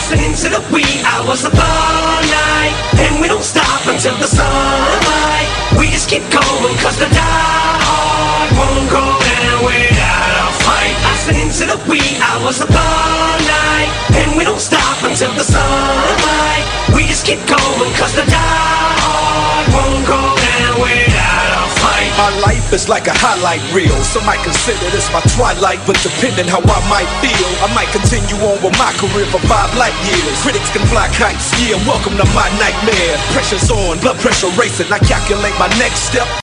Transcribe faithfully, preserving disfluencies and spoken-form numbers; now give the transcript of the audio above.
listening to the wee hours of the night, and we don't stop until the sunlight. We just keep going cause the die hard won't go down without a fight. Listening to the wee hours of the night, and we don't stop until the sunlight. We just keep going cause the die hard won't go down without a fight. My life is like a highlight reel. Some might consider this my twilight, but depending how I might feel, I might continue on with my career for five light years. Critics can fly kites, yeah, welcome to my nightmare. Pressure's on, blood pressure racing, I calculate my next step.